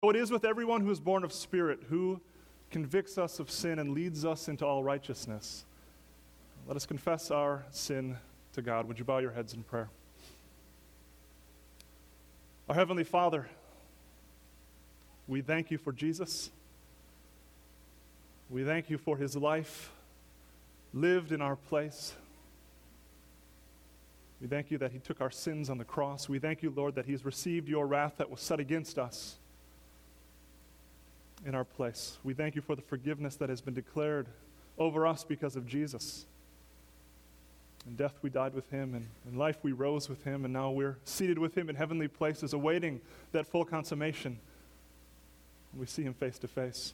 It is with everyone who is born of Spirit, who convicts us of sin and leads us into all righteousness. Let us confess our sin to God. Would you bow your heads in prayer? Our Heavenly Father, we thank you for Jesus. We thank you for his life lived in our place. We thank you that he took our sins on the cross. We thank you, Lord, that he's received your wrath that was set against us in our place. We thank you for the forgiveness that has been declared over us because of Jesus. In death we died with him, and in life we rose with him, and now we're seated with him in heavenly places, awaiting that full consummation. We see him face to face.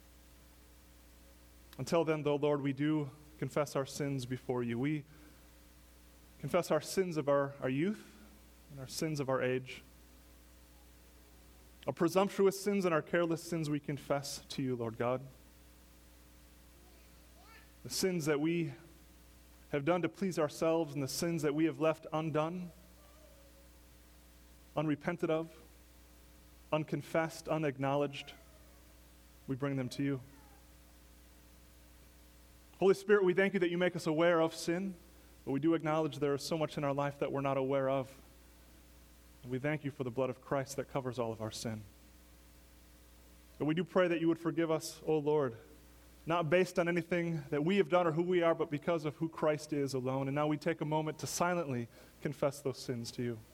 Until then, though, Lord, we do confess our sins before you. We confess our sins of our youth and our sins of our age. Our presumptuous sins and our careless sins we confess to you, Lord God. The sins that we have done to please ourselves and the sins that we have left undone, unrepented of, unconfessed, unacknowledged, we bring them to you. Holy Spirit, we thank you that you make us aware of sin, but we do acknowledge there is so much in our life that we're not aware of. And we thank you for the blood of Christ that covers all of our sin. And we do pray that you would forgive us, O Lord, not based on anything that we have done or who we are, but because of who Christ is alone. And now we take a moment to silently confess those sins to you.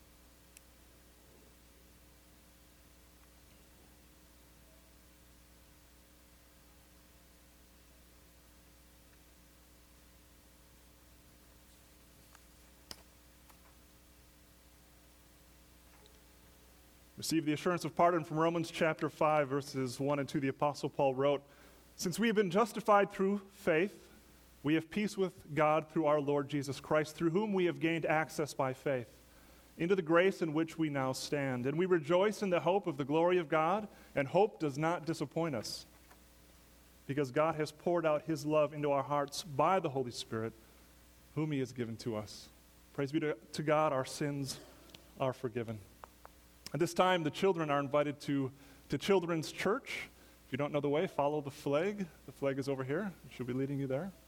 Receive the assurance of pardon from Romans chapter 5, verses 1 and 2. The Apostle Paul wrote, "Since we have been justified through faith, we have peace with God through our Lord Jesus Christ, through whom we have gained access by faith into the grace in which we now stand. And we rejoice in the hope of the glory of God, and hope does not disappoint us, because God has poured out his love into our hearts by the Holy Spirit, whom he has given to us." Praise be to God, our sins are forgiven. At this time, the children are invited to Children's Church. If you don't know the way, follow the flag. The flag is over here. It should be leading you there.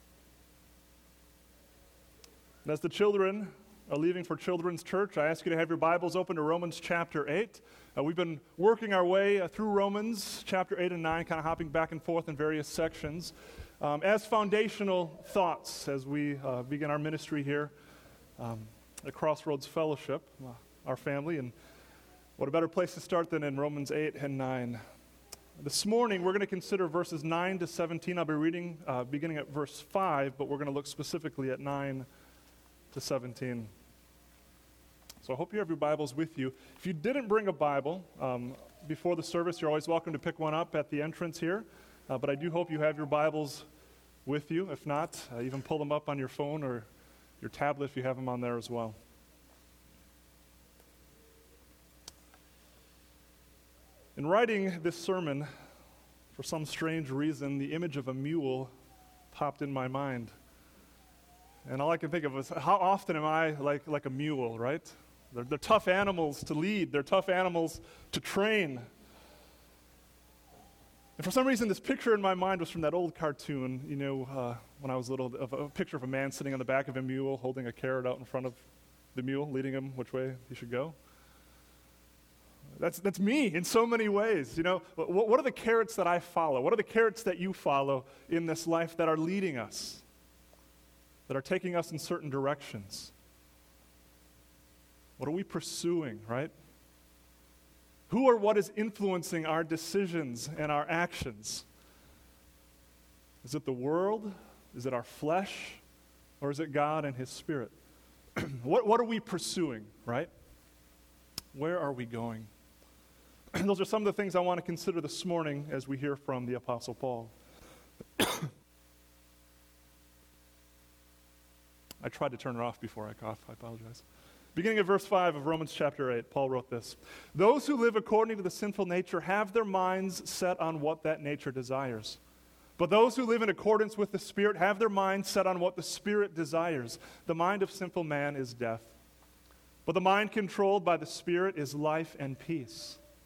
And as the children are leaving for Children's Church, I ask you to have your Bibles open to Romans chapter 8. We've been working our way through Romans chapter 8 and 9, kind of hopping back and forth in various sections, as foundational thoughts as we begin our ministry here at Crossroads Fellowship, our family. And what a better place to start than in Romans 8 and 9. This morning, we're going to consider verses 9 to 17. I'll be reading beginning at verse 5, but we're going to look specifically at 9 to 17. So I hope you have your Bibles with you. If you didn't bring a Bible before the service, you're always welcome to pick one up at the entrance here. But I do hope you have your Bibles with you. If not, even pull them up on your phone or your tablet if you have them on there as well. In writing this sermon, for some strange reason, the image of a mule popped in my mind. And all I can think of is, how often am I like a mule, right? They're tough animals to lead. They're tough animals to train. And for some reason, this picture in my mind was from that old cartoon, when I was little, of a picture of a man sitting on the back of a mule, holding a carrot out in front of the mule, leading him which way he should go. That's me in so many ways. What are the carrots that I follow? What are the carrots that you follow in this life that are leading us, that are taking us in certain directions? What are we pursuing, right? Who or what is influencing our decisions and our actions? Is it the world? Is it our flesh? Or is it God and his Spirit? What are we pursuing, right? Where are we going? Those are some of the things I want to consider this morning as we hear from the Apostle Paul. I tried to turn it off before I coughed. I apologize. Beginning at verse 5 of Romans chapter 8, Paul wrote this: "Those who live according to the sinful nature have their minds set on what that nature desires. But those who live in accordance with the Spirit have their minds set on what the Spirit desires. The mind of sinful man is death, but the mind controlled by the Spirit is life and peace.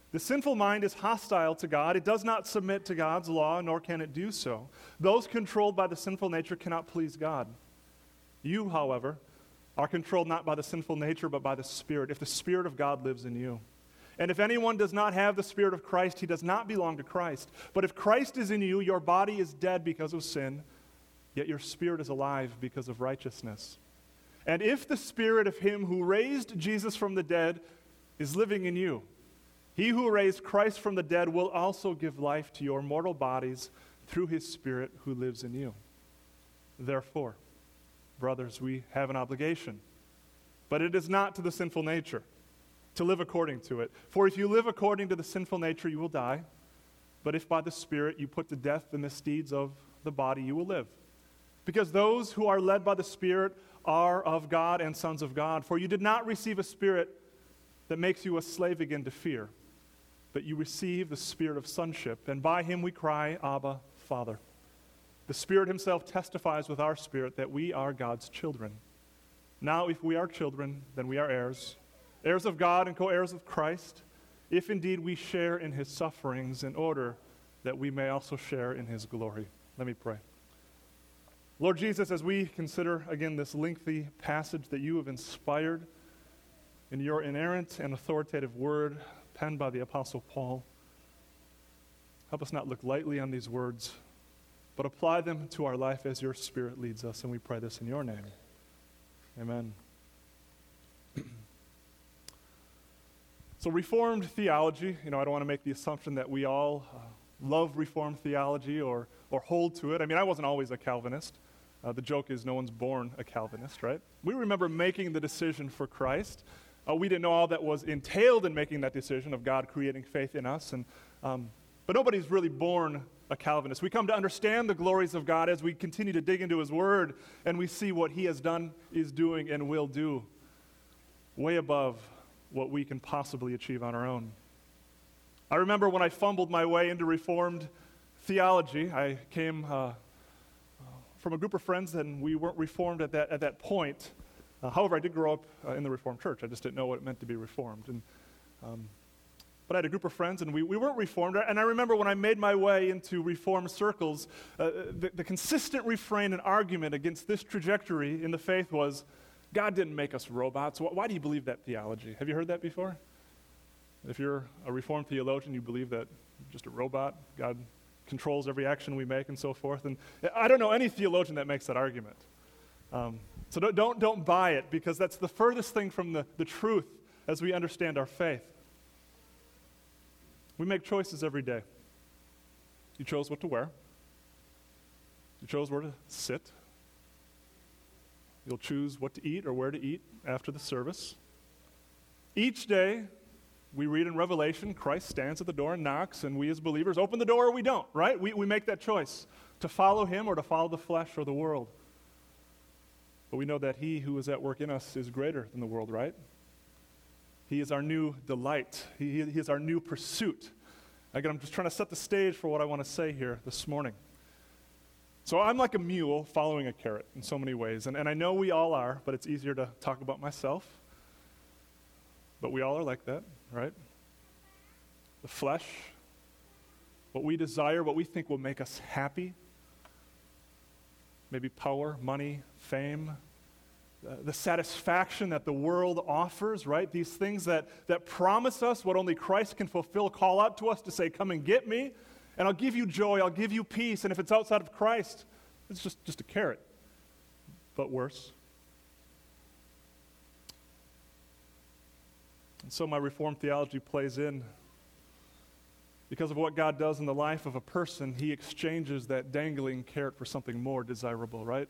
The sinful mind is hostile to God. It does not submit to God's law, nor can it do so. Those controlled by the sinful nature cannot please God. You, however, are controlled not by the sinful nature, but by the Spirit, if the Spirit of God lives in you. And if anyone does not have the Spirit of Christ, he does not belong to Christ. But if Christ is in you, your body is dead because of sin, yet your spirit is alive because of righteousness. And if the Spirit of him who raised Jesus from the dead is living in you, he who raised Christ from the dead will also give life to your mortal bodies through his Spirit who lives in you. Therefore, brothers, we have an obligation, but it is not to the sinful nature to live according to it. For if you live according to the sinful nature, you will die. But if by the Spirit you put to death the misdeeds of the body, you will live. Because those who are led by the Spirit are of God and sons of God. For you did not receive a spirit that makes you a slave again to fear, but you receive the Spirit of sonship, and by him we cry, Abba, Father. The Spirit himself testifies with our spirit that we are God's children. Now, if we are children, then we are heirs, heirs of God and co-heirs of Christ, if indeed we share in his sufferings, in order that we may also share in his glory. Let me pray. Lord Jesus, as we consider again this lengthy passage that you have inspired in your inerrant and authoritative word, penned by the Apostle Paul, help us not look lightly on these words, but apply them to our life as your Spirit leads us, and we pray this in your name. Amen. So Reformed theology, I don't want to make the assumption that we all love Reformed theology or hold to it. I wasn't always a Calvinist. The joke is no one's born a Calvinist, right? We remember making the decision for Christ. We didn't know all that was entailed in making that decision of God creating faith in us. But nobody's really born a Calvinist. We come to understand the glories of God as we continue to dig into his word, and we see what he has done, is doing, and will do way above what we can possibly achieve on our own. I remember when I fumbled my way into Reformed theology. I came from a group of friends, and we weren't Reformed at that point. However, I did grow up in the Reformed church. I just didn't know what it meant to be Reformed. But I had a group of friends, and we weren't Reformed. And I remember when I made my way into Reformed circles, the consistent refrain and argument against this trajectory in the faith was, God didn't make us robots. Why do you believe that theology? Have you heard that before? If you're a Reformed theologian, you believe that you're just a robot, God controls every action we make and so forth. And I don't know any theologian that makes that argument. So don't buy it, because that's the furthest thing from the truth as we understand our faith. We make choices every day. You chose what to wear. You chose where to sit. You'll choose what to eat or where to eat after the service. Each day, we read in Revelation, Christ stands at the door and knocks, and we as believers open the door or we don't, right? We make that choice to follow him or to follow the flesh or the world. But we know that he who is at work in us is greater than the world, right? He is our new delight. He is our new pursuit. Again, I'm just trying to set the stage for what I want to say here this morning. So I'm like a mule following a carrot in so many ways, and I know we all are, but it's easier to talk about myself. But we all are like that, right? The flesh, what we desire, what we think will make us happy, maybe power, money, fame, the satisfaction that the world offers, right? These things that promise us what only Christ can fulfill, call out to us to say, come and get me, and I'll give you joy, I'll give you peace, and if it's outside of Christ, it's just a carrot, but worse. And so my Reformed theology plays in. Because of what God does in the life of a person, he exchanges that dangling carrot for something more desirable, right?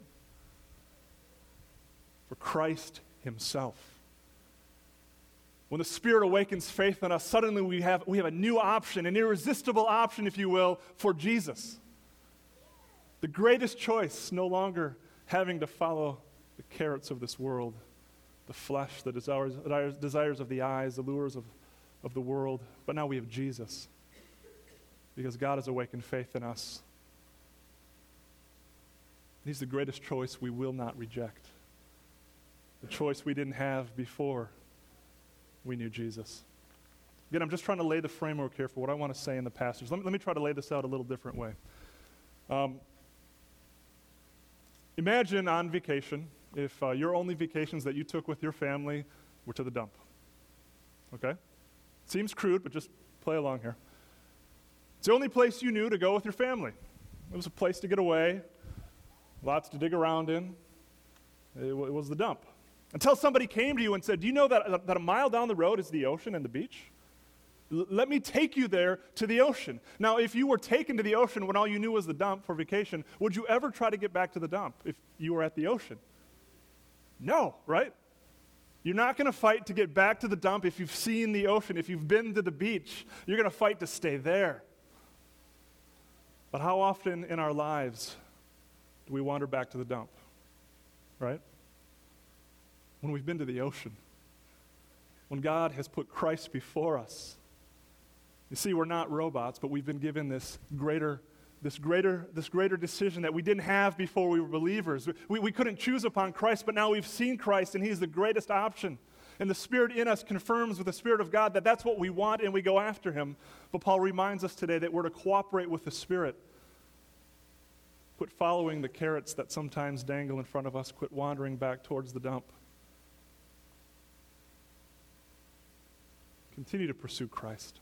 For Christ himself. When the Spirit awakens faith in us, suddenly we have a new option, an irresistible option, if you will, for Jesus. The greatest choice, no longer having to follow the carrots of this world, the flesh, the desires of the eyes, the lures of the world, but now we have Jesus. Because God has awakened faith in us. He's the greatest choice we will not reject. The choice we didn't have before we knew Jesus. Again, I'm just trying to lay the framework here for what I want to say in the passage. Let me try to lay this out a little different way. Imagine on vacation if your only vacations that you took with your family were to the dump. Okay? Seems crude, but just play along here. It's the only place you knew to go with your family. It was a place to get away, lots to dig around in. It was the dump. Until somebody came to you and said, do you know that a mile down the road is the ocean and the beach? Let me take you there to the ocean. Now, if you were taken to the ocean when all you knew was the dump for vacation, would you ever try to get back to the dump if you were at the ocean? No, right? You're not going to fight to get back to the dump if you've seen the ocean, if you've been to the beach. You're going to fight to stay there. But how often in our lives do we wander back to the dump, right? When we've been to the ocean, when God has put Christ before us. You see, we're not robots, but we've been given this greater decision that we didn't have before we were believers. We couldn't choose upon Christ, but now we've seen Christ, and He's the greatest option. And the Spirit in us confirms with the Spirit of God that that's what we want, and we go after Him. But Paul reminds us today that we're to cooperate with the Spirit. Quit following the carrots that sometimes dangle in front of us. Quit wandering back towards the dump. Continue to pursue Christ.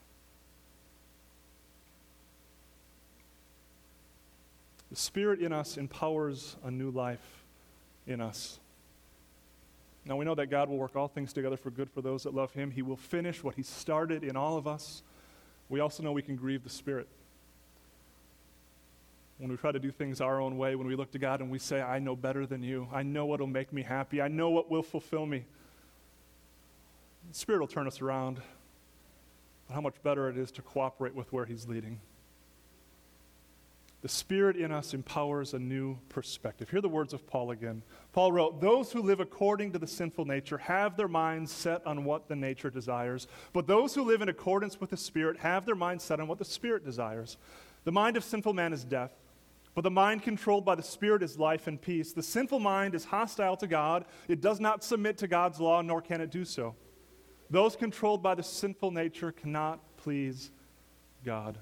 The Spirit in us empowers a new life in us. Now we know that God will work all things together for good for those that love Him. He will finish what He started in all of us. We also know we can grieve the Spirit. When we try to do things our own way, when we look to God and we say, I know better than you. I know what will make me happy. I know what will fulfill me. The Spirit will turn us around. But how much better it is to cooperate with where He's leading. The Spirit in us empowers a new perspective. Hear the words of Paul again. Paul wrote, those who live according to the sinful nature have their minds set on what the nature desires. But those who live in accordance with the Spirit have their minds set on what the Spirit desires. The mind of sinful man is death, but the mind controlled by the Spirit is life and peace. The sinful mind is hostile to God. It does not submit to God's law, nor can it do so. Those controlled by the sinful nature cannot please God.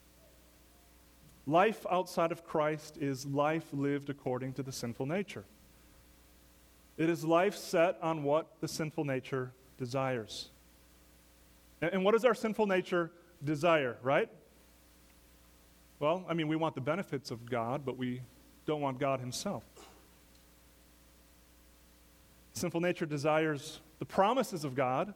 Life outside of Christ is life lived according to the sinful nature. It is life set on what the sinful nature desires. And what does our sinful nature desire, right? Well, we want the benefits of God, but we don't want God Himself. Sinful nature desires the promises of God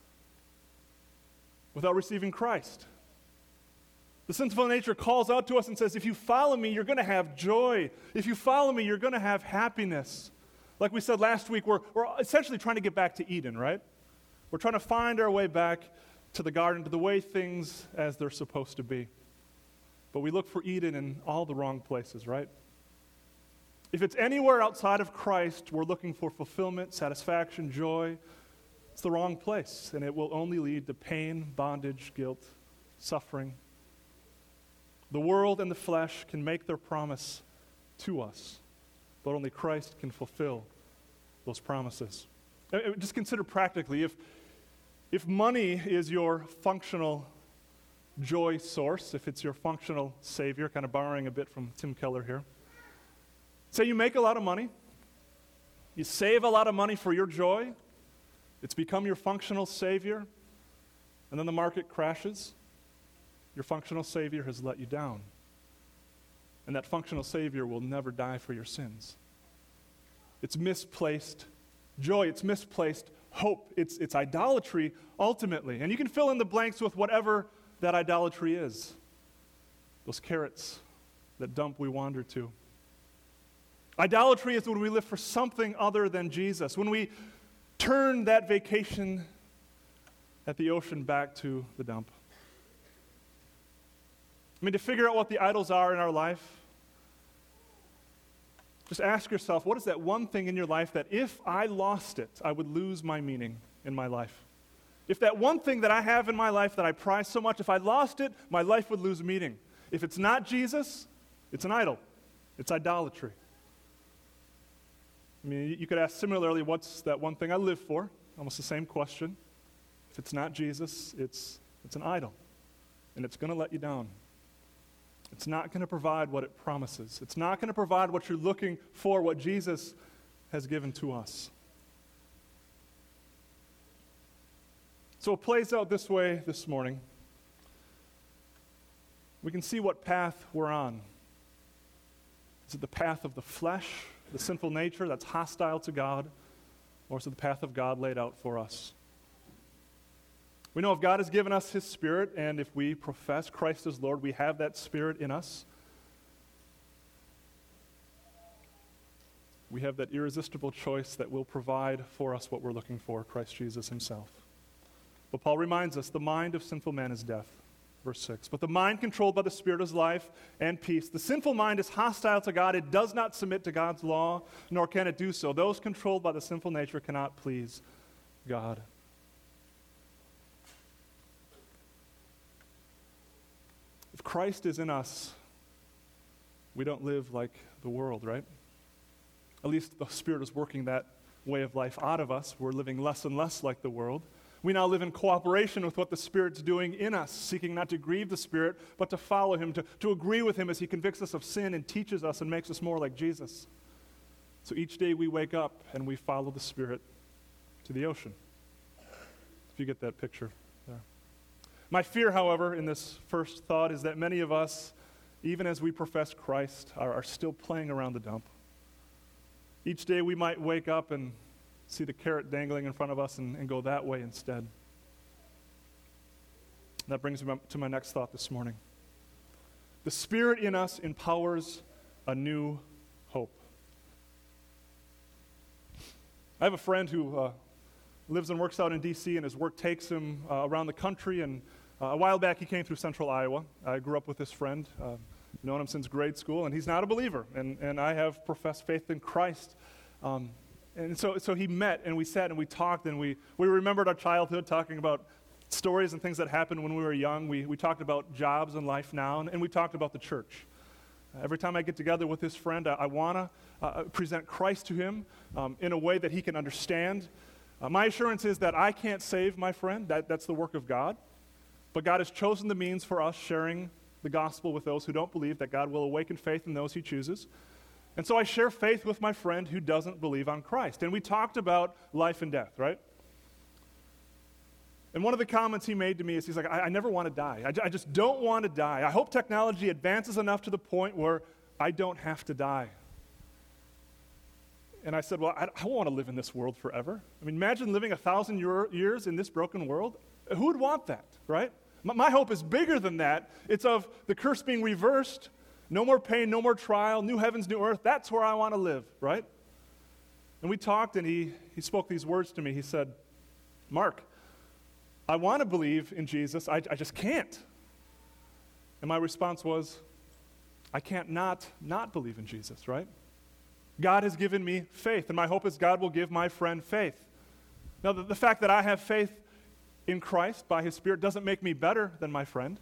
without receiving Christ. The sinful nature calls out to us and says, if you follow me, you're going to have joy. If you follow me, you're going to have happiness. Like we said last week, we're essentially trying to get back to Eden, right? We're trying to find our way back to the garden, to the way things as they're supposed to be. But we look for Eden in all the wrong places, right? If it's anywhere outside of Christ, we're looking for fulfillment, satisfaction, joy. It's the wrong place, and it will only lead to pain, bondage, guilt, suffering. The world and the flesh can make their promise to us, but only Christ can fulfill those promises. Just consider practically, if money is your functional joy source, if it's your functional savior, kind of borrowing a bit from Tim Keller here. Say you make a lot of money, you save a lot of money for your joy, it's become your functional savior, and then the market crashes. Your functional Savior has let you down. And that functional Savior will never die for your sins. It's misplaced joy. It's misplaced hope. It's idolatry ultimately. And you can fill in the blanks with whatever that idolatry is. Those carrots, that dump we wander to. Idolatry is when we live for something other than Jesus. When we turn that vacation at the ocean back to the dump. To figure out what the idols are in our life, just ask yourself, what is that one thing in your life that if I lost it, I would lose my meaning in my life? If that one thing that I have in my life that I prize so much, if I lost it, my life would lose meaning. If it's not Jesus, it's an idol. It's idolatry. You could ask similarly, what's that one thing I live for? Almost the same question. If it's not Jesus, it's It's an idol, and it's going to let you down. It's not going to provide what it promises. It's not going to provide what you're looking for, what Jesus has given to us. So it plays out this way this morning. We can see what path we're on. Is it the path of the flesh, the sinful nature that's hostile to God, or is it the path of God laid out for us? We know if God has given us His Spirit, and if we profess Christ as Lord, we have that Spirit in us. We have that irresistible choice that will provide for us what we're looking for, Christ Jesus Himself. But Paul reminds us, the mind of sinful man is death. Verse 6, but the mind controlled by the Spirit is life and peace. The sinful mind is hostile to God. It does not submit to God's law, nor can it do so. Those controlled by the sinful nature cannot please God. If Christ is in us, we don't live like the world, right? At least the Spirit is working that way of life out of us. We're living less and less like the world. We now live in cooperation with what the Spirit's doing in us, seeking not to grieve the Spirit, but to follow Him, to agree with Him as He convicts us of sin and teaches us and makes us more like Jesus. So each day we wake up and we follow the Spirit to the ocean. If you get that picture there. My fear, however, in this first thought is that many of us, even as we profess Christ, are still playing around the dump. Each day we might wake up and see the carrot dangling in front of us and go that way instead. That brings me to my next thought this morning. The Spirit in us empowers a new hope. I have a friend who lives and works out in D.C., and his work takes him around the country, and a while back he came through central Iowa. I grew up with this friend, known him since grade school, and he's not a believer, and I have professed faith in Christ. And so he met, and we sat, and we talked, and we remembered our childhood, talking about stories and things that happened when we were young. We talked about jobs and life now, and we talked about the church. Every time I get together with this friend, I want to present Christ to him in a way that he can understand. My assurance is that I can't save my friend. That's the work of God. But God has chosen the means for us sharing the gospel with those who don't believe, that God will awaken faith in those He chooses. And so I share faith with my friend who doesn't believe on Christ. And we talked about life and death, right? And one of the comments he made to me is, he's like, I never want to die. I just don't want to die. I hope technology advances enough to the point where I don't have to die. And I said, well, I don't want to live in this world forever. I mean, imagine living 1,000 years in this broken world. Who would want that, right? My hope is bigger than that. It's of the curse being reversed. No more pain, no more trial, new heavens, new earth. That's where I want to live, right? And we talked, and he spoke these words to me. He said, Mark, I want to believe in Jesus. I just can't. And my response was, I can't not believe in Jesus, right? God has given me faith, and my hope is God will give my friend faith. Now, the fact that I have faith in Christ by His Spirit doesn't make me better than my friend.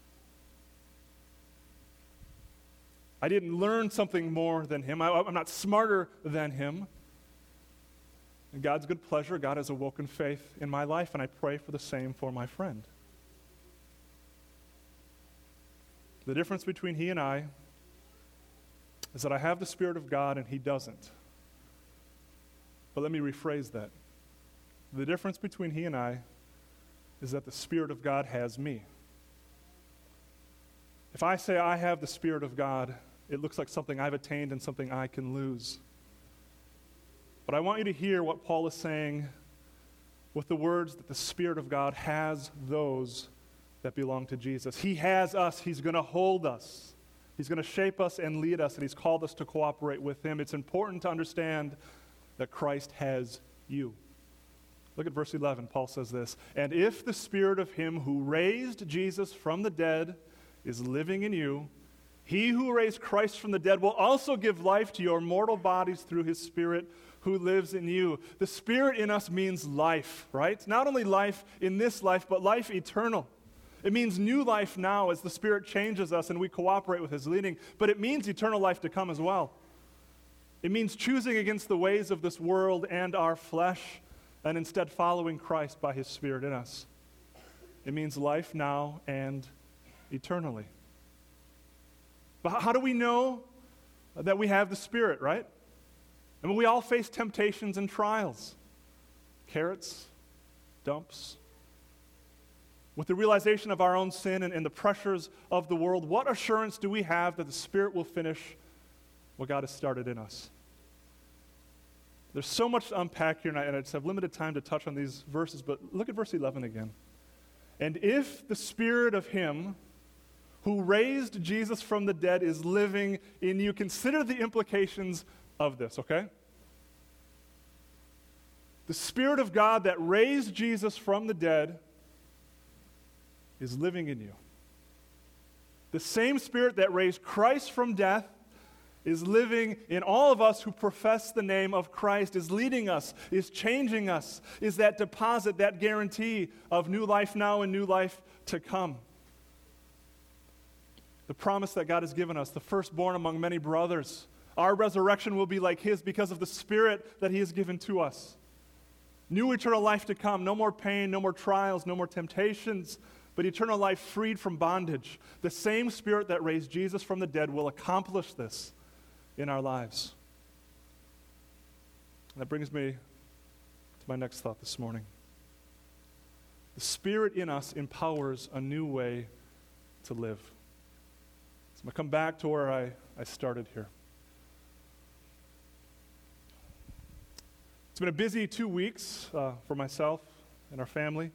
I didn't learn something more than him. I'm not smarter than him. In God's good pleasure, God has awoken faith in my life, and I pray for the same for my friend. The difference between he and I is that I have the Spirit of God and he doesn't. But let me rephrase that. The difference between he and I is that the Spirit of God has me. If I say I have the Spirit of God, it looks like something I've attained and something I can lose. But I want you to hear what Paul is saying with the words that the Spirit of God has those that belong to Jesus. He has us. He's going to hold us. He's going to shape us and lead us, and He's called us to cooperate with Him. It's important to understand that Christ has you. Look at verse 11. Paul says this, and if the Spirit of Him who raised Jesus from the dead is living in you, He who raised Christ from the dead will also give life to your mortal bodies through His Spirit who lives in you. The Spirit in us means life, right? Not only life in this life, but life eternal. It means new life now as the Spirit changes us and we cooperate with His leading, but it means eternal life to come as well. It means choosing against the ways of this world and our flesh and instead following Christ by His Spirit in us. It means life now and eternally. But how do we know that we have the Spirit, right? I mean, we all face temptations and trials. Carrots, dumps. With the realization of our own sin and the pressures of the world, what assurance do we have that the Spirit will finish what God has started in us? There's so much to unpack here, and I just have limited time to touch on these verses, but look at verse 11 again. And if the Spirit of Him who raised Jesus from the dead is living in you, consider the implications of this, okay? The Spirit of God that raised Jesus from the dead is living in you. The same Spirit that raised Christ from death is living in all of us who profess the name of Christ, is leading us, is changing us, is that deposit, that guarantee of new life now and new life to come. The promise that God has given us, the firstborn among many brothers. Our resurrection will be like His because of the Spirit that He has given to us. New eternal life to come, no more pain, no more trials, no more temptations, but eternal life freed from bondage. The same Spirit that raised Jesus from the dead will accomplish this in our lives. And that brings me to my next thought this morning. The Spirit in us empowers a new way to live. So I'm going to come back to where I started here. It's been a busy 2 weeks for myself and our family.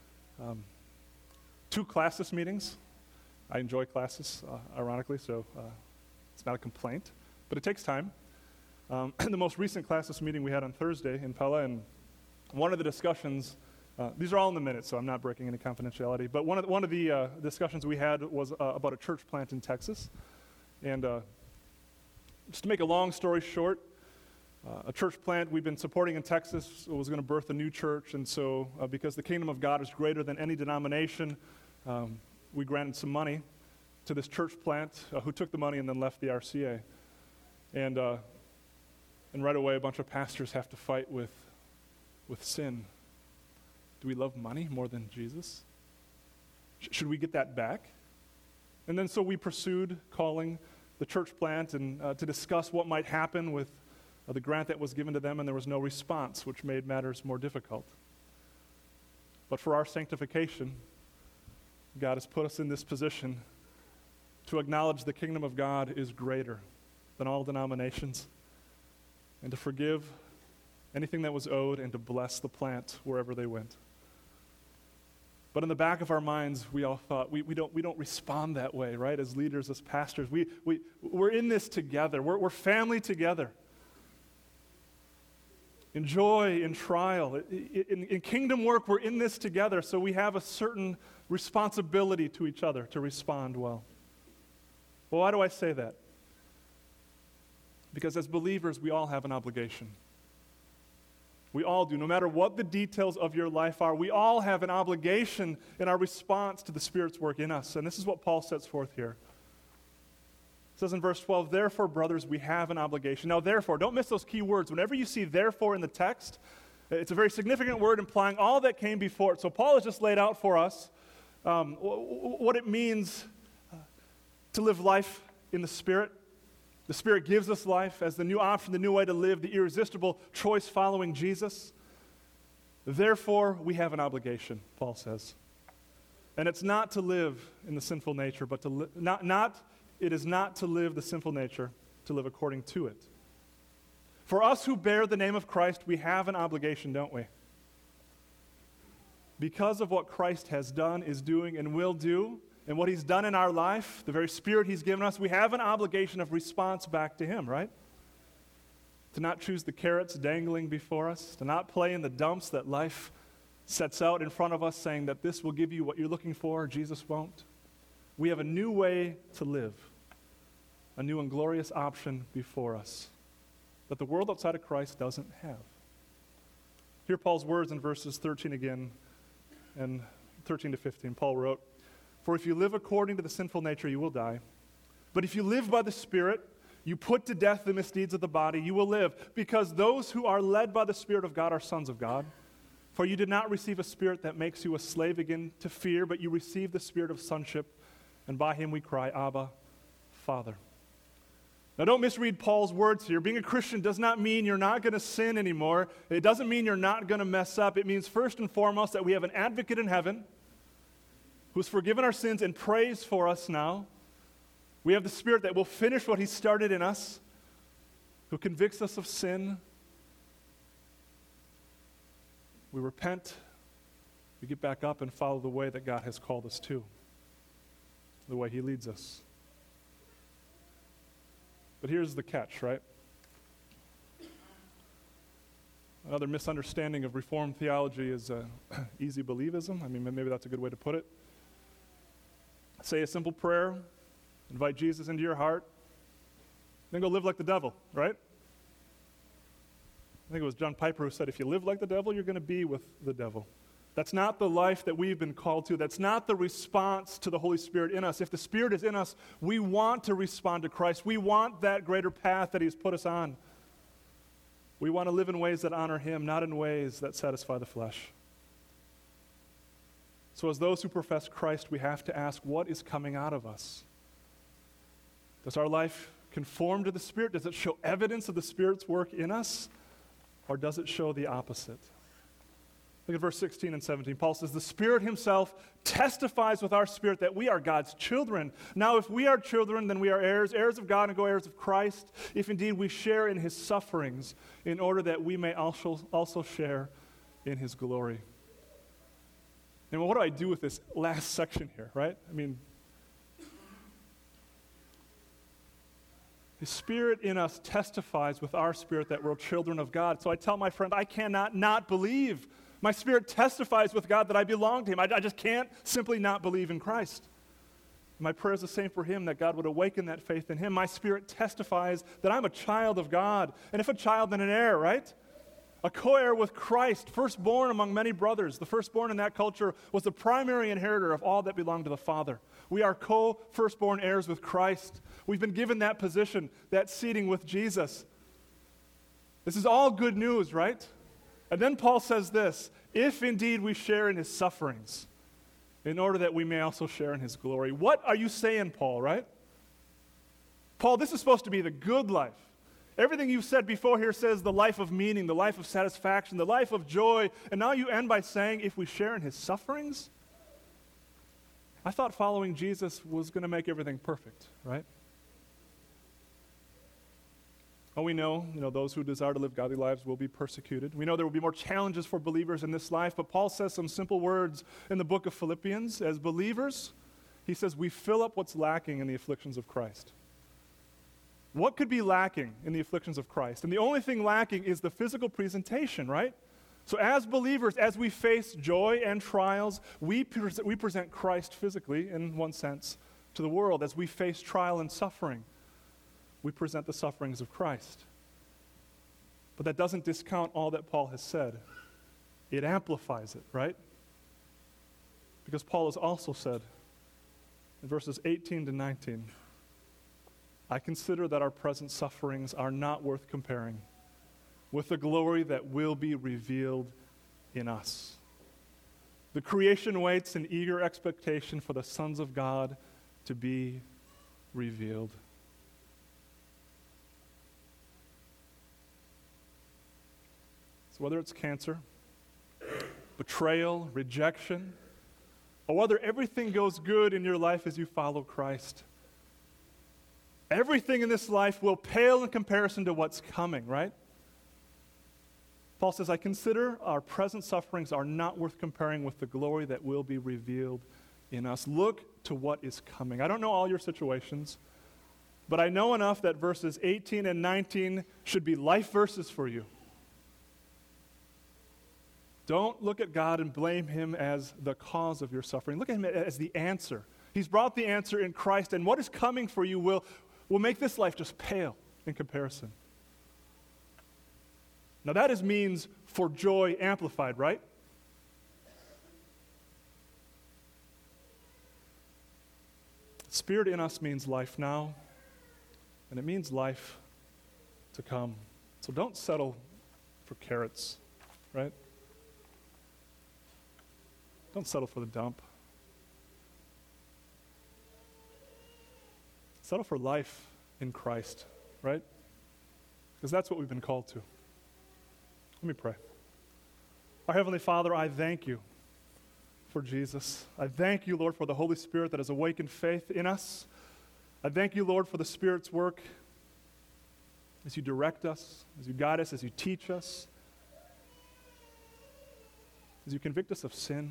2 classes meetings. I enjoy classes, ironically, so it's not a complaint, but it takes time. The most recent classes meeting we had on Thursday in Pella, and one of the discussions, these are all in the minutes, so I'm not breaking any confidentiality, but one of the discussions we had was about a church plant in Texas. And just to make a long story short, a church plant we've been supporting in Texas was going to birth a new church, and so because the kingdom of God is greater than any denomination, we granted some money to this church plant who took the money and then left the RCA. And right away, a bunch of pastors have to fight with sin. Do we love money more than Jesus? Should we get that back? And then so we pursued calling the church plant and to discuss what might happen with the grant that was given to them, and there was no response, which made matters more difficult. But for our sanctification, God has put us in this position to acknowledge the kingdom of God is greater than all denominations, and to forgive anything that was owed and to bless the plant wherever they went. But in the back of our minds, we all thought, we don't respond that way, right? As leaders, as pastors, we're in this together. We're family together. In joy, in trial, in kingdom work, we're in this together, so we have a certain responsibility to each other to respond well. Well, why do I say that? Because as believers, we all have an obligation. We all do. No matter what the details of your life are, we all have an obligation in our response to the Spirit's work in us. And this is what Paul sets forth here. It says in verse 12, therefore, brothers, we have an obligation. Now, therefore, don't miss those key words. Whenever you see therefore in the text, it's a very significant word implying all that came before it. So Paul has just laid out for us what it means to live life in the Spirit. The Spirit gives us life as the new option, the new way to live, the irresistible choice following Jesus. Therefore, we have an obligation, Paul says. And it's not to live in the sinful nature, but to it is not to live the sinful nature, to live according to it. For us who bear the name of Christ, we have an obligation, don't we? Because of what Christ has done, is doing, and will do, and what He's done in our life, the very Spirit He's given us, we have an obligation of response back to Him, right? To not choose the carrots dangling before us, to not play in the dumps that life sets out in front of us, saying that this will give you what you're looking for, Jesus won't. We have a new way to live, a new and glorious option before us that the world outside of Christ doesn't have. Hear Paul's words in verses 13 again, and 13 to 15. Paul wrote, for if you live according to the sinful nature, you will die. But if you live by the Spirit, you put to death the misdeeds of the body, you will live. Because those who are led by the Spirit of God are sons of God. For you did not receive a spirit that makes you a slave again to fear, but you received the spirit of sonship, and by him we cry, Abba, Father. Now don't misread Paul's words here. Being a Christian does not mean you're not going to sin anymore. It doesn't mean you're not going to mess up. It means first and foremost that we have an advocate in heaven who's forgiven our sins and prays for us now. We have the Spirit that will finish what he started in us, who convicts us of sin. We repent, we get back up and follow the way that God has called us to, the way he leads us. But here's the catch, right? Another misunderstanding of Reformed theology is easy believism. I mean, maybe that's a good way to put it. Say a simple prayer, invite Jesus into your heart, then go live like the devil, right? I think it was John Piper who said, if you live like the devil, you're going to be with the devil. That's not the life that we've been called to. That's not the response to the Holy Spirit in us. If the Spirit is in us, we want to respond to Christ. We want that greater path that he's put us on. We want to live in ways that honor him, not in ways that satisfy the flesh. So as those who profess Christ, we have to ask, what is coming out of us? Does our life conform to the Spirit? Does it show evidence of the Spirit's work in us? Or does it show the opposite? Look at verse 16 and 17. Paul says, the Spirit himself testifies with our spirit that we are God's children. Now, if we are children, then we are heirs, heirs of God and co-heirs of Christ, if indeed we share in his sufferings, in order that we may also share in his glory. And what do I do with this last section here, right? I mean, the Spirit in us testifies with our spirit that we're children of God. So I tell my friend, I cannot not believe. My spirit testifies with God that I belong to him. I just can't simply not believe in Christ. My prayer is the same for him, that God would awaken that faith in him. My spirit testifies that I'm a child of God. And if a child, then an heir, right? A co-heir with Christ, firstborn among many brothers. The firstborn in that culture was the primary inheritor of all that belonged to the Father. We are co-firstborn heirs with Christ. We've been given that position, that seating with Jesus. This is all good news, right? And then Paul says this, if indeed we share in his sufferings, in order that we may also share in his glory. What are you saying, Paul, right? Paul, this is supposed to be the good life. Everything you've said before here says the life of meaning, the life of satisfaction, the life of joy, and now you end by saying, if we share in his sufferings? I thought following Jesus was going to make everything perfect, right? Oh, we know, those who desire to live godly lives will be persecuted. We know there will be more challenges for believers in this life, but Paul says some simple words in the book of Philippians. As believers, he says, we fill up what's lacking in the afflictions of Christ. What could be lacking in the afflictions of Christ? And the only thing lacking is the physical presentation, right? So as believers, as we face joy and trials, we present Christ physically, in one sense, to the world. As we face trial and suffering, we present the sufferings of Christ. But that doesn't discount all that Paul has said. It amplifies it, right? Because Paul has also said in verses 18 to 19, I consider that our present sufferings are not worth comparing with the glory that will be revealed in us. The creation waits in eager expectation for the sons of God to be revealed. So whether it's cancer, betrayal, rejection, or whether everything goes good in your life as you follow Christ, everything in this life will pale in comparison to what's coming, right? Paul says, I consider our present sufferings are not worth comparing with the glory that will be revealed in us. Look to what is coming. I don't know all your situations, but I know enough that verses 18 and 19 should be life verses for you. Don't look at God and blame him as the cause of your suffering. Look at him as the answer. He's brought the answer in Christ, and what is coming for you will make this life just pale in comparison. Now that is means for joy amplified, right? Spirit in us means life now, and it means life to come. So don't settle for carrots, right? Don't settle for the dump. Settle for life in Christ, right? Because that's what we've been called to. Let me pray. Our Heavenly Father, I thank you for Jesus. I thank you, Lord, for the Holy Spirit that has awakened faith in us. I thank you, Lord, for the Spirit's work as you direct us, as you guide us, as you teach us, as you convict us of sin.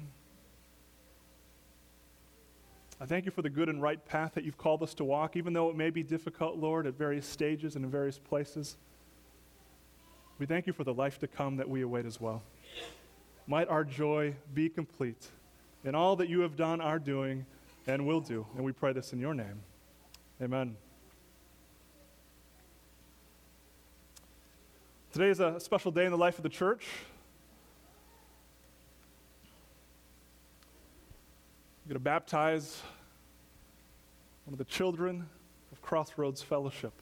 I thank you for the good and right path that you've called us to walk, even though it may be difficult, Lord, at various stages and in various places. We thank you for the life to come that we await as well. Might our joy be complete in all that you have done, are doing, and will do. And we pray this in your name. Amen. Today is a special day in the life of the church. I'm going to baptize one of the children of Crossroads Fellowship.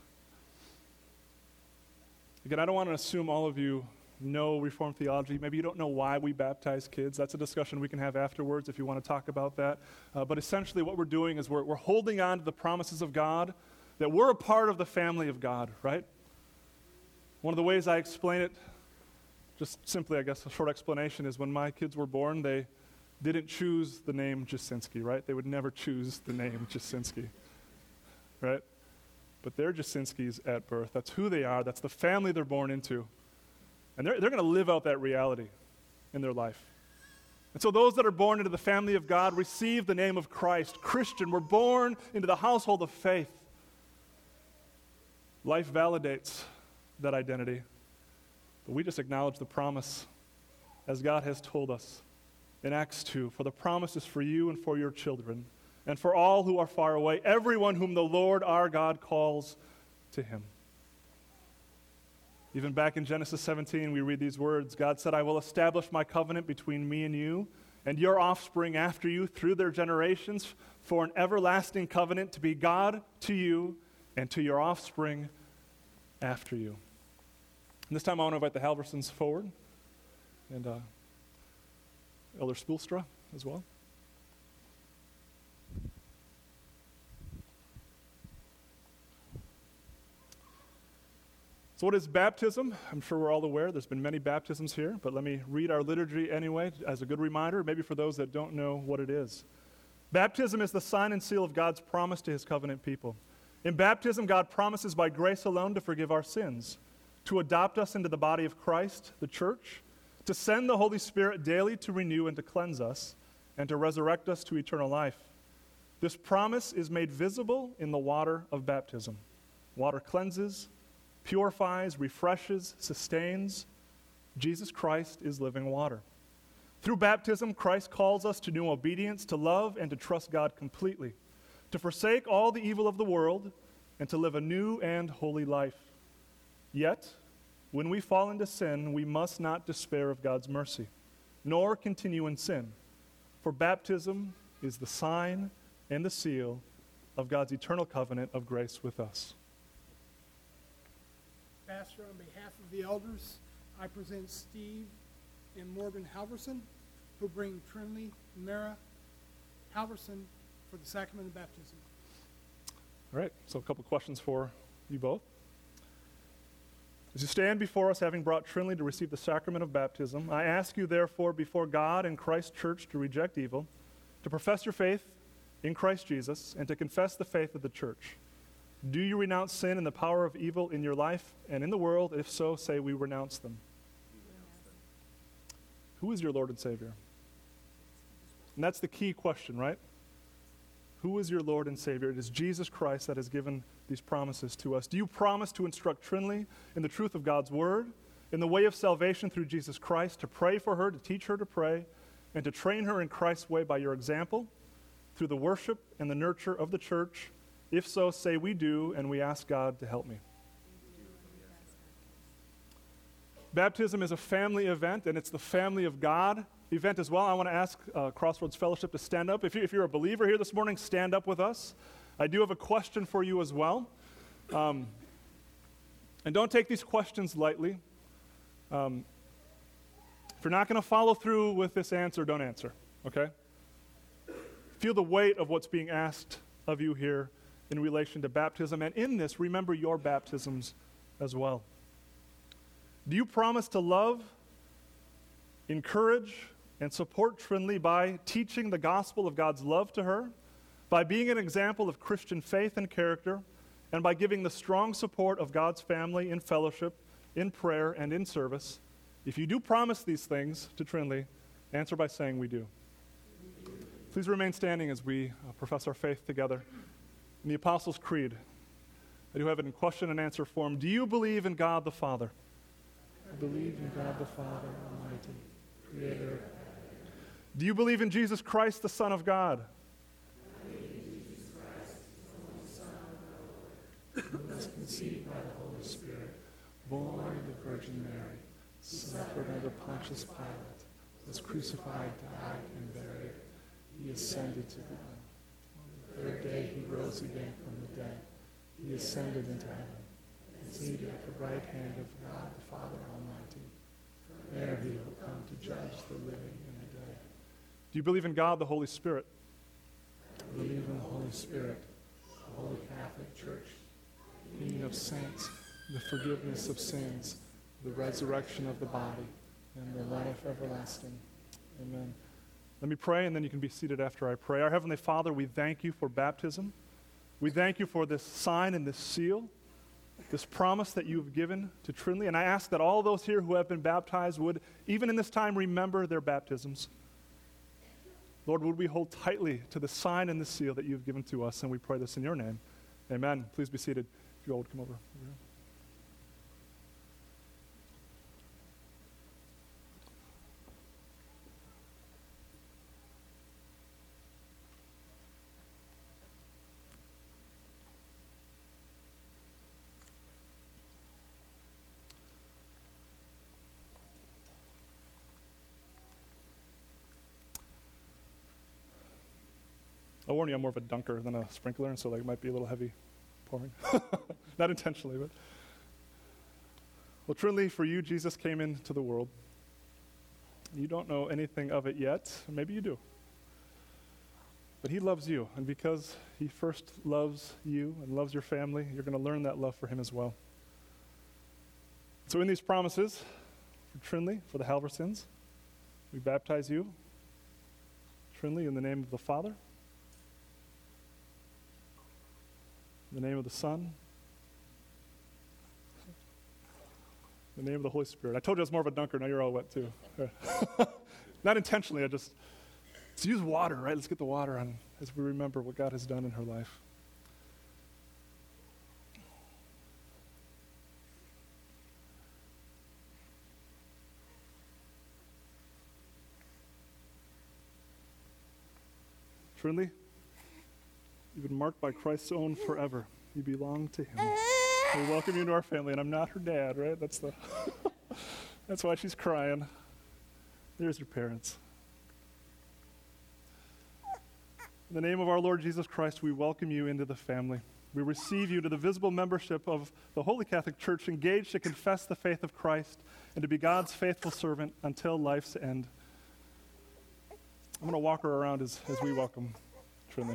Again, I don't want to assume all of you know Reformed theology. Maybe you don't know why we baptize kids. That's a discussion we can have afterwards if you want to talk about that. But essentially what we're doing is we're holding on to the promises of God, that we're a part of the family of God, right? One of the ways I explain it, just simply, I guess, a short explanation is when my kids were born, they didn't choose the name Jasinski, right? They would never choose the name Jasinski, right? But they're Jasinskis at birth. That's who they are. That's the family they're born into. And they're going to live out that reality in their life. And so those that are born into the family of God receive the name of Christ. Christian, we're born into the household of faith. Life validates that identity. But we just acknowledge the promise as God has told us in Acts 2. For the promise is for you and for your children, and for all who are far away, everyone whom the Lord our God calls to him. Even back in Genesis 17, we read these words. God said, I will establish my covenant between me and you, and your offspring after you through their generations, for an everlasting covenant to be God to you and to your offspring after you. And this time I want to invite the Halversons forward, and Elder Spoelstra as well. So what is baptism? I'm sure we're all aware. There's been many baptisms here, but let me read our liturgy anyway as a good reminder, maybe for those that don't know what it is. Baptism is the sign and seal of God's promise to his covenant people. In baptism, God promises by grace alone to forgive our sins, to adopt us into the body of Christ, the church, to send the Holy Spirit daily to renew and to cleanse us, and to resurrect us to eternal life. This promise is made visible in the water of baptism. Water cleanses, purifies, refreshes, sustains. Jesus Christ is living water. Through baptism, Christ calls us to new obedience, to love and to trust God completely, to forsake all the evil of the world, and to live a new and holy life. Yet, when we fall into sin, we must not despair of God's mercy, nor continue in sin, for baptism is the sign and the seal of God's eternal covenant of grace with us. Pastor, on behalf of the elders, I present Steve and Morgan Halverson, who bring Trinity Mara Halverson for the sacrament of baptism. All right, so a couple questions for you both. As you stand before us, having brought Trinity to receive the sacrament of baptism, I ask you, therefore, before God and Christ's church, to reject evil, to profess your faith in Christ Jesus, and to confess the faith of the church. Do you renounce sin and the power of evil in your life and in the world? If so, say we renounce them. Who is your Lord and Savior? And that's the key question, right? Who is your Lord and Savior? It is Jesus Christ that has given these promises to us. Do you promise to instruct Trinity in the truth of God's word, in the way of salvation through Jesus Christ, to pray for her, to teach her to pray, and to train her in Christ's way by your example, through the worship and the nurture of the church? If so, say we do, and we ask God to help me. Baptism is a family event, and it's the family of God event as well. I want to ask Crossroads Fellowship to stand up. If you're a believer here this morning, stand up with us. I do have a question for you as well. And don't take these questions lightly. If you're not going to follow through with this answer, don't answer. okay? Feel the weight of what's being asked of you here in relation to baptism. And in this, remember your baptisms as well. Do you promise to love, encourage, and support Trinley by teaching the gospel of God's love to her, by being an example of Christian faith and character, and by giving the strong support of God's family in fellowship, in prayer, and in service? If you do promise these things to Trinley, answer by saying we do. Please remain standing as we profess our faith together. In the Apostles' Creed, I do have it in question and answer form. Do you believe in God the Father? I believe in God the Father Almighty, Creator. Do you believe in Jesus Christ, the Son of God? I believe in Jesus Christ, the only Son of God, who was conceived by the Holy Spirit, born of the Virgin Mary, suffered under Pontius Pilate, was crucified, died, and buried. He ascended to the heaven. On the third day he rose again from the dead. He ascended into heaven, and seated at the right hand of God the Father Almighty. There he will come to judge the living and the dead. Do you believe in God, the Holy Spirit? I believe in the Holy Spirit, the Holy Catholic Church, the union of saints, the forgiveness of sins, the resurrection of the body, and the life everlasting. Amen. Let me pray, and then you can be seated after I pray. Our Heavenly Father, we thank you for baptism. We thank you for this sign and this seal, this promise that you have given to Trinley. And I ask that all those here who have been baptized would, even in this time, remember their baptisms. Lord, would we hold tightly to the sign and the seal that you've given to us, and we pray this in your name. Amen. Please be seated. If you all would come over. I'll warn you, I'm more of a dunker than a sprinkler, and so it might be a little heavy pouring. Not intentionally, but. Well, Trinley, for you, Jesus came into the world. You don't know anything of it yet. Maybe you do. But he loves you, and because he first loves you and loves your family, you're going to learn that love for him as well. So in these promises, for Trinley, for the Halversons, we baptize you, Trinley, in the name of the Father, in the name of the Son, in the name of the Holy Spirit. I told you I was more of a dunker, now you're all wet too. Not intentionally, let's use water, right? Let's get the water on as we remember what God has done in her life. Trinley, you've been marked by Christ's own forever. You belong to him. We welcome you into our family, and I'm not her dad, right? That's why she's crying. There's your parents. In the name of our Lord Jesus Christ, we welcome you into the family. We receive you to the visible membership of the Holy Catholic Church, engaged to confess the faith of Christ and to be God's faithful servant until life's end. I'm going to walk her around as we welcome Trinley.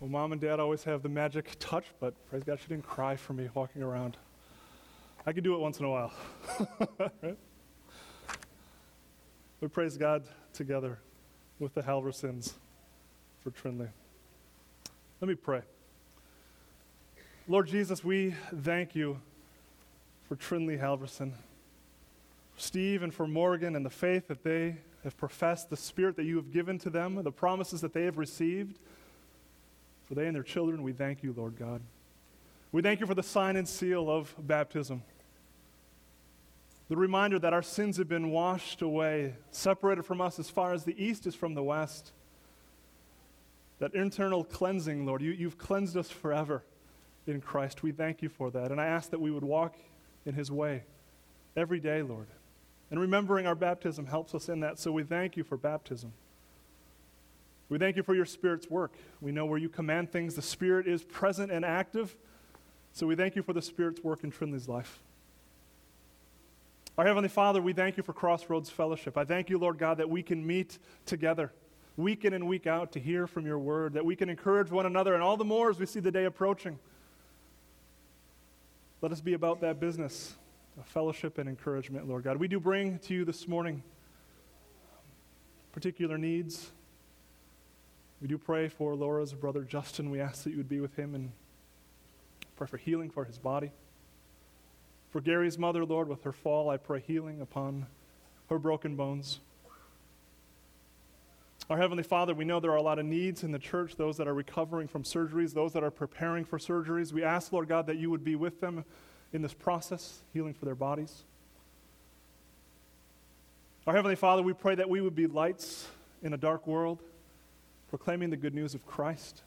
Well, Mom and Dad always have the magic touch, but praise God she didn't cry for me walking around. I could do it once in a while. Right? We praise God together with the Halversons for Trinley. Let me pray. Lord Jesus, we thank you for Trinley Halverson, for Steve and for Morgan and the faith that they have professed, the spirit that you have given to them, the promises that they have received. For they and their children, we thank you, Lord God. We thank you for the sign and seal of baptism. The reminder that our sins have been washed away, separated from us as far as the east is from the west. That internal cleansing, Lord, you've cleansed us forever in Christ. We thank you for that. And I ask that we would walk in his way every day, Lord. And remembering our baptism helps us in that, so we thank you for baptism. We thank you for your Spirit's work. We know where you command things, the Spirit is present and active. So we thank you for the Spirit's work in Trinley's life. Our Heavenly Father, we thank you for Crossroads Fellowship. I thank you, Lord God, that we can meet together week in and week out to hear from your word, that we can encourage one another, and all the more as we see the day approaching. Let us be about that business of fellowship and encouragement, Lord God. We do bring to you this morning particular needs. We do pray for Laura's brother Justin. We ask that you would be with him and pray for healing for his body. For Gary's mother, Lord, with her fall, I pray healing upon her broken bones. Our Heavenly Father, we know there are a lot of needs in the church, those that are recovering from surgeries, those that are preparing for surgeries. We ask, Lord God, that you would be with them in this process, healing for their bodies. Our Heavenly Father, we pray that we would be lights in a dark world, proclaiming the good news of Christ.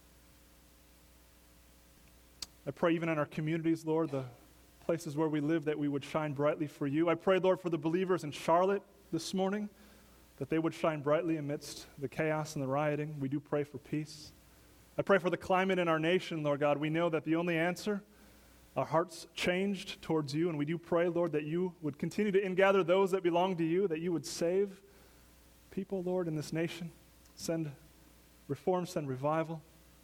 I pray even in our communities, Lord, the places where we live, that we would shine brightly for you. I pray, Lord, for the believers in Charlotte this morning, that they would shine brightly amidst the chaos and the rioting. We do pray for peace. I pray for the climate in our nation, Lord God. We know that the only answer, our hearts changed towards you, and we do pray, Lord, that you would continue to ingather those that belong to you, that you would save people, Lord, in this nation. Send reform, send revival.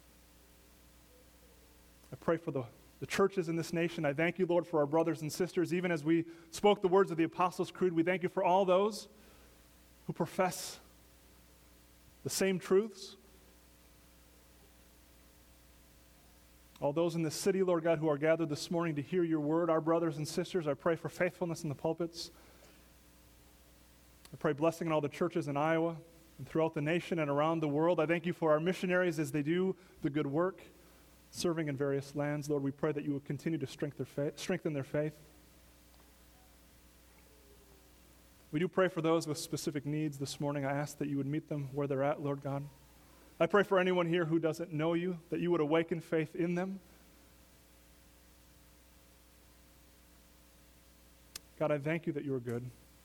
I pray for the churches in this nation. I thank you, Lord, for our brothers and sisters. Even as we spoke the words of the Apostles' Creed, we thank you for all those who profess the same truths. All those in this city, Lord God, who are gathered this morning to hear your word, our brothers and sisters, I pray for faithfulness in the pulpits. I pray blessing in all the churches in Iowa and throughout the nation and around the world. I thank you for our missionaries as they do the good work, serving in various lands. Lord, we pray that you would continue to strengthen their faith. We do pray for those with specific needs this morning. I ask that you would meet them where they're at, Lord God. I pray for anyone here who doesn't know you, that you would awaken faith in them. God, I thank you that you are good.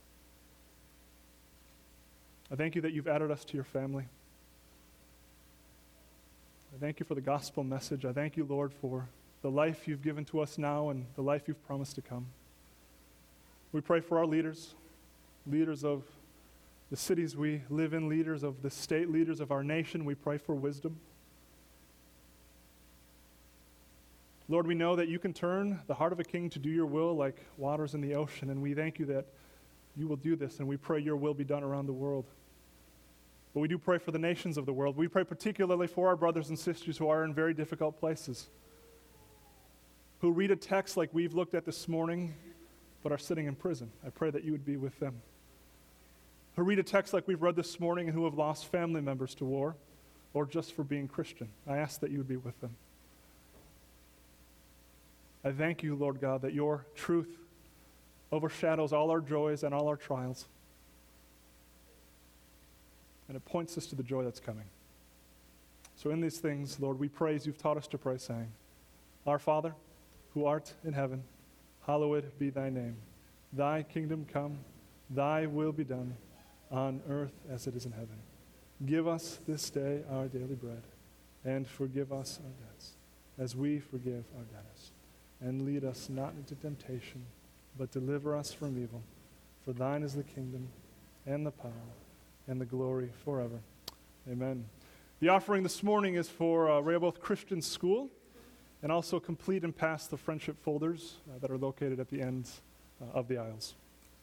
I thank you that you've added us to your family. I thank you for the gospel message. I thank you, Lord, for the life you've given to us now and the life you've promised to come. We pray for our leaders, leaders of the cities we live in, leaders of the state, leaders of our nation. We pray for wisdom. Lord, we know that you can turn the heart of a king to do your will like waters in the ocean, and we thank you that you will do this, and we pray your will be done around the world. But we do pray for the nations of the world. We pray particularly for our brothers and sisters who are in very difficult places, who read a text like we've looked at this morning, but are sitting in prison. I pray that you would be with them. Who read a text like we've read this morning and who have lost family members to war, or just for being Christian. I ask that you would be with them. I thank you, Lord God, that your truth overshadows all our joys and all our trials. And it points us to the joy that's coming. So in these things, Lord, we praise you've taught us to pray, saying, Our Father, who art in heaven, hallowed be thy name. Thy kingdom come, thy will be done, on earth as it is in heaven. Give us this day our daily bread, and forgive us our debts, as we forgive our debtors. And lead us not into temptation, but deliver us from evil. For thine is the kingdom, and the power, and the glory forever. Amen. The offering this morning is for Rehoboth Christian School, and also complete and pass the friendship folders that are located at the ends of the aisles.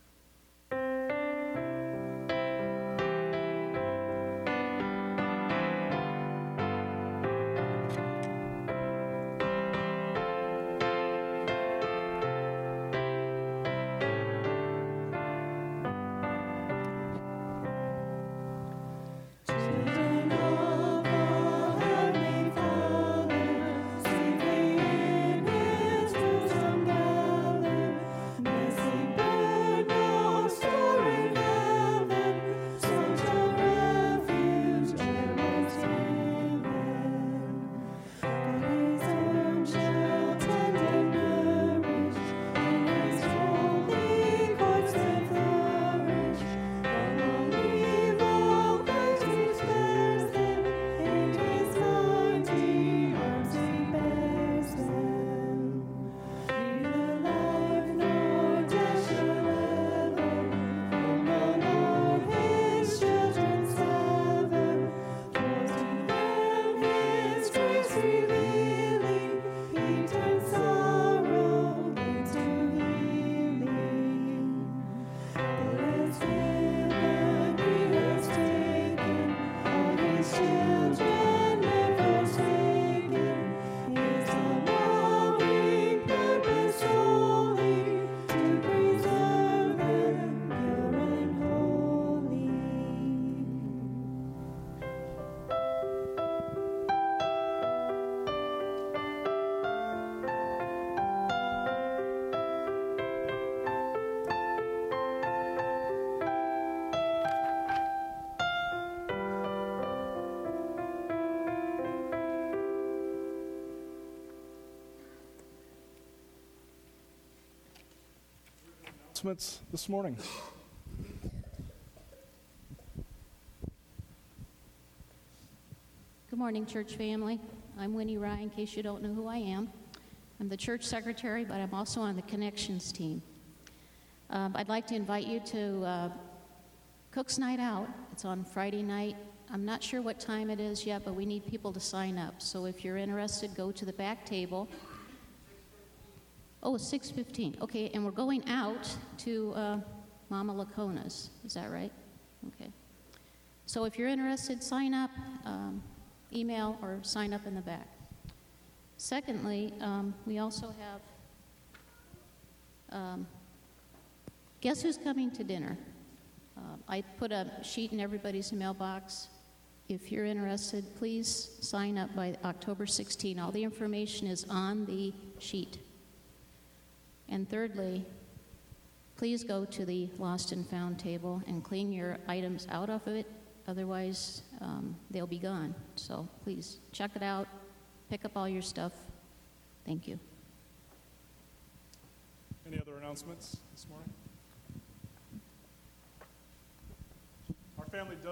This morning. Good morning, church family. I'm Winnie Rye, in case you don't know who I am. I'm the church secretary, but I'm also on the connections team. I'd like to invite you to Cook's Night Out. It's on Friday night. I'm not sure what time it is yet, but we need people to sign up. So if you're interested, go to the back table. Oh, 6:15. Okay, and we're going out to Mama Lacona's. Is that right? Okay. So if you're interested, sign up, email, or sign up in the back. Secondly, we also have, guess who's coming to dinner? I put a sheet in everybody's mailbox. If you're interested, please sign up by October 16. All the information is on the sheet. And thirdly, please go to the lost and found table and clean your items out of it. Otherwise, they'll be gone. So please check it out, pick up all your stuff. Thank you. Any other announcements this morning? Our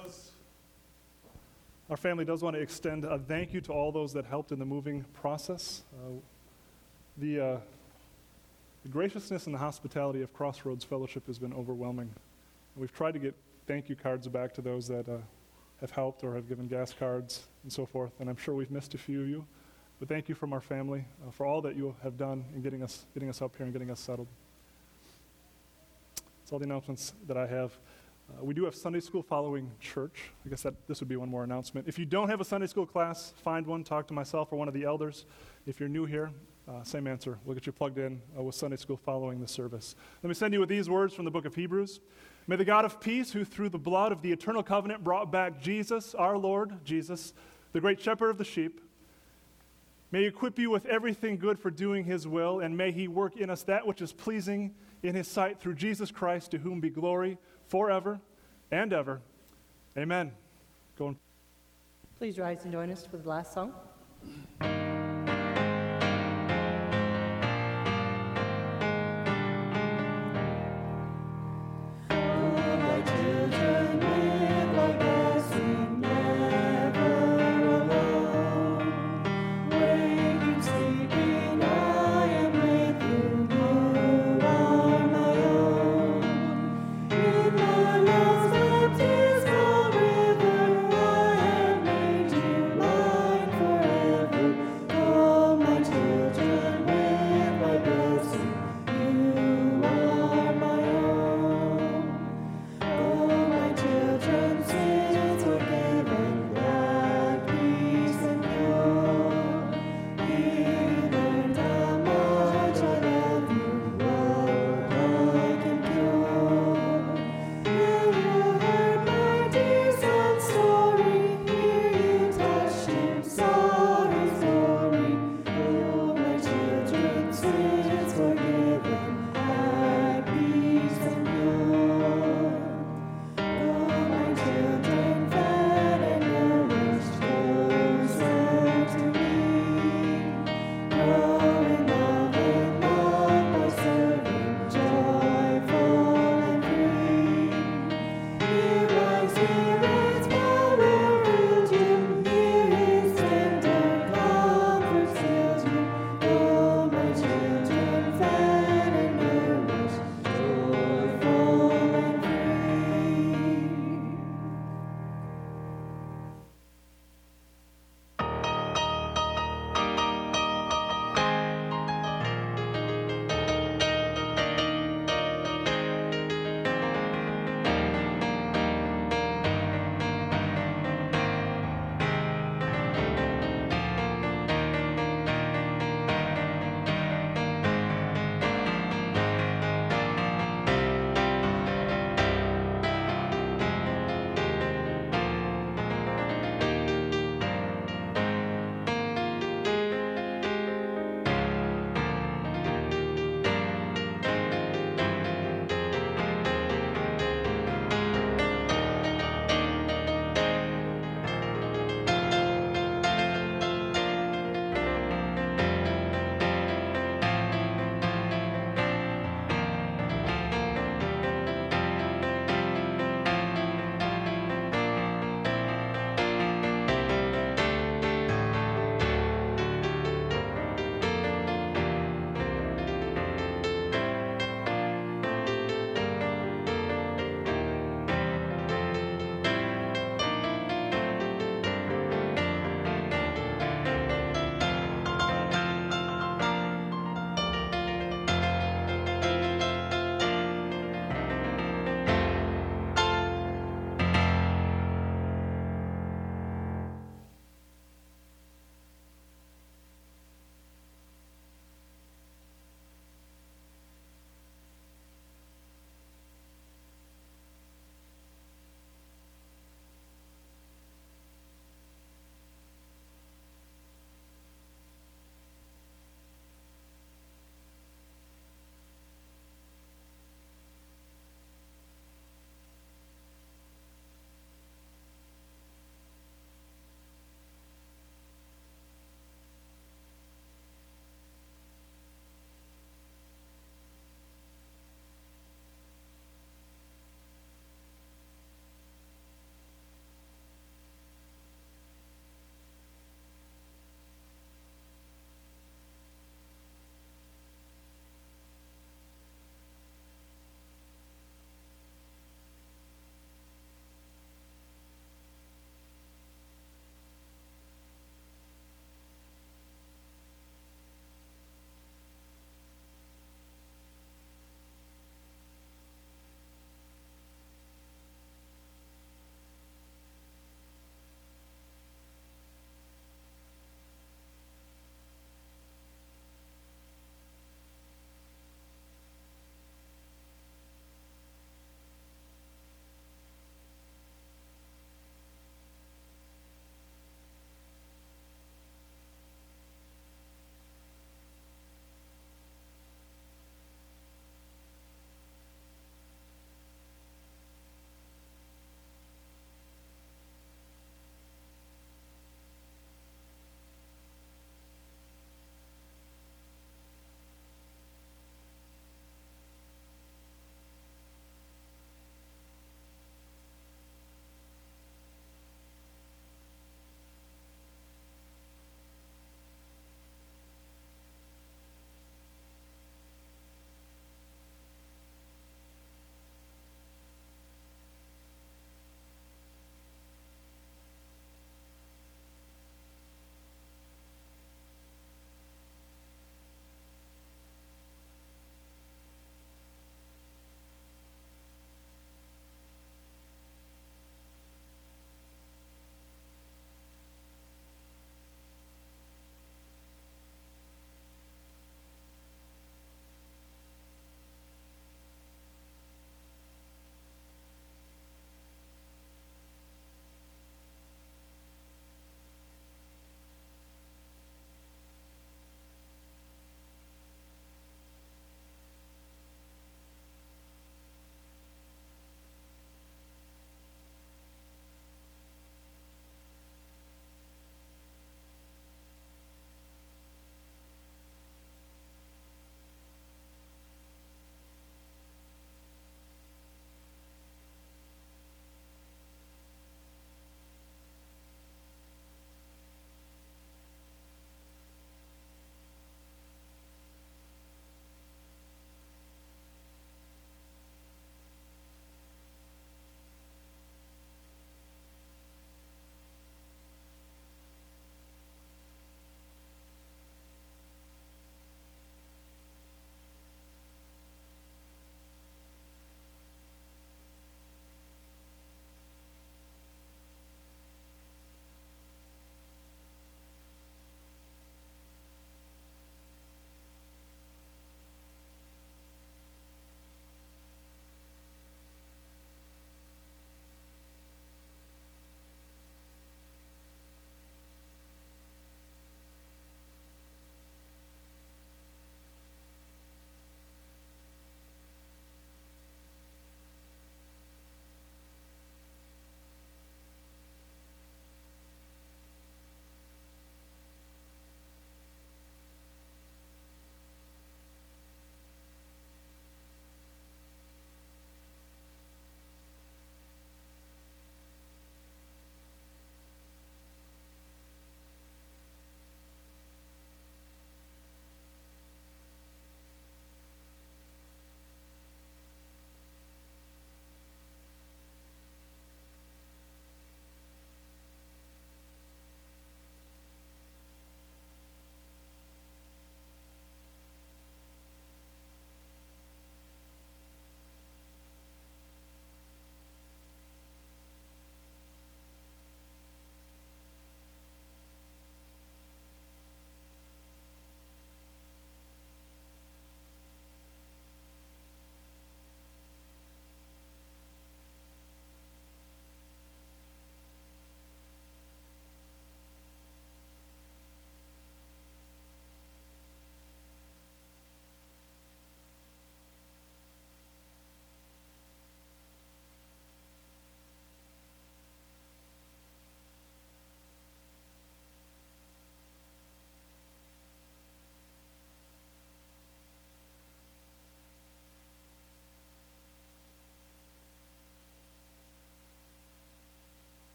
family does want to extend a thank you to all those that helped in the moving process. The graciousness and the hospitality of Crossroads Fellowship has been overwhelming. We've tried to get thank you cards back to those that have helped or have given gas cards and so forth, and I'm sure we've missed a few of you. But thank you from our family for all that you have done in getting us up here and getting us settled. That's all the announcements that I have. We do have Sunday school following church. I guess this would be one more announcement. If you don't have a Sunday school class, find one, talk to myself or one of the elders. If you're new here, same answer. We'll get you plugged in with Sunday school following the service. Let me send you with these words from the book of Hebrews. May the God of peace, who through the blood of the eternal covenant brought back Jesus, our Lord, Jesus, the great shepherd of the sheep, may he equip you with everything good for doing his will, and may he work in us that which is pleasing in his sight through Jesus Christ, to whom be glory forever and ever. Amen. Please rise and join us for the last song.